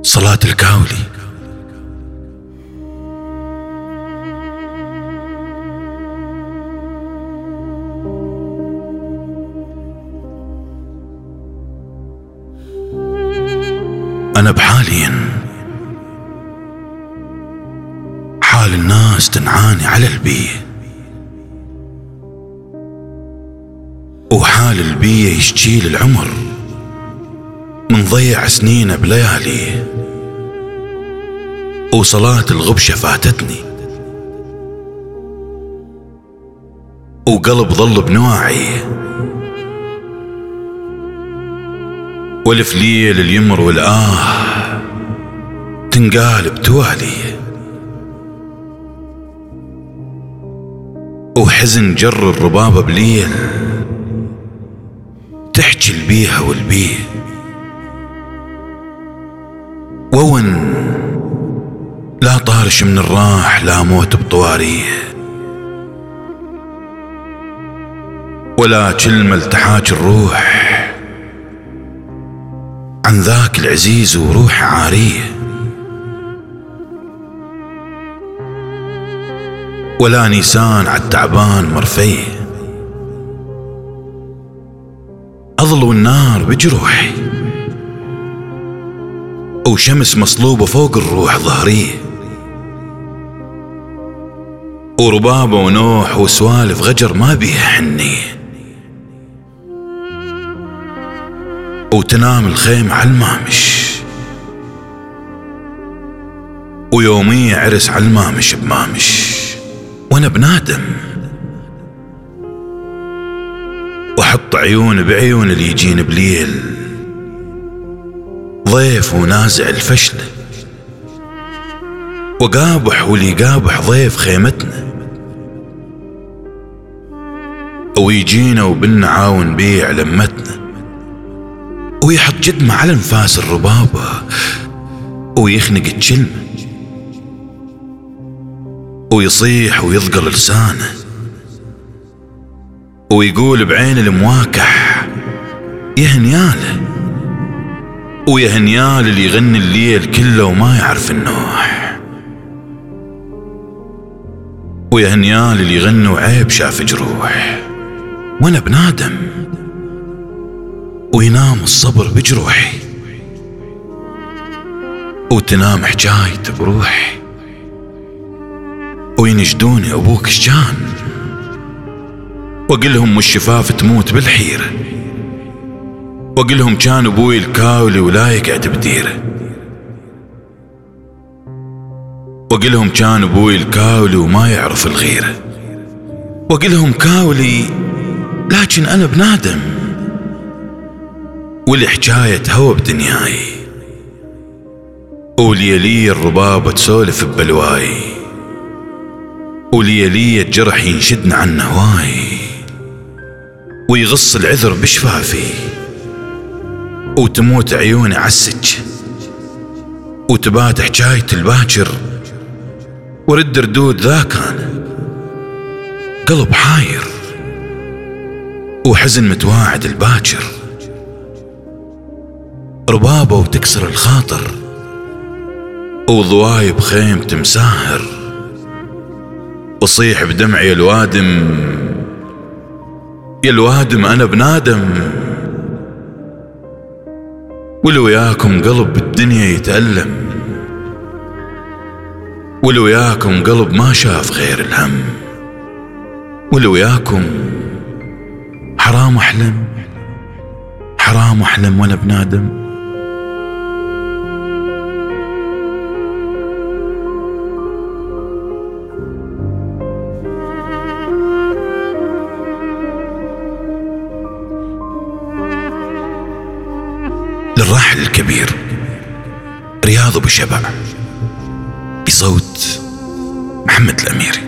صلاة الكاولي. أنا بحالي حال الناس تنعاني على البيه، وحال البيه يشجيل العمر من ضيع سنينه بليالي، وصلاة الغبشة فاتتني وقلب ظل بنواعي، والف ليل اليمر والآه تنقال بتوالي، وحزن جر الربابة بليل تحكي البيها والبيه، وون لا طارش من الراح لا موت بطواريه، ولا كلمة التحاج الروح عن ذاك العزيز وروح عاريه، ولا نيسان عالتعبان مرفيه، أظل النار بجروحي وشمس مصلوبة فوق الروح ظهريه، وربابة ونوح وسوالف غجر ما بيها حنيه، وتنام الخيمة عالمامش، ويومية عرس عالمامش بمامش، وانا بنادم وحط عيون بعيون اللي يجين بليل، ضيف ونازع الفشلة وقابح واللي يقابح ضيف خيمتنا، ويجينا وبالنعاون بيع لمتنا، ويحط جدمه على انفاس الربابة ويخنق الكلمة، ويصيح ويضقل لسانه ويقول بعين المواكح يا هنياله، ويا هنيال اللي يغني الليل كله وما يعرف النوح، ويا هنيال اللي يغني وعيب شاف جروح، وانا بنادم وينام الصبر بجروحي، وتنام حجايته بروحي، وينجدوني ابوك شجان، وقلهم والشفاف تموت بالحيرة، وقلهم كان ابوي الكاولي ولا يقعد بديره، وقلهم كان ابوي الكاولي وما يعرف الغيرة، وقلهم كاولي لكن انا بنادم، والحجاية هوى بدنياي، وليلي الربابة تسولف ببلواي، وليلي الجرح ينشدنا عن هواي، ويغص العذر بشفافي، وتموت عيوني عالسج، وتبات حجاية الباكر، ورد ردود ذاك انا قلب حاير، وحزن متواعد الباكر، ربابة وتكسر الخاطر، وضوايب خيم تمساهر، وصيح بدمعي يا الوادم يا الوادم أنا بنادم، ولو ياكم قلب بالدنيا يتألم، ولو ياكم قلب ما شاف غير الهم، ولو ياكم حرام أحلم حرام أحلم وأنا بنادم. للراحل الكبير رياض أبو شبع، بصوت محمد الأميري.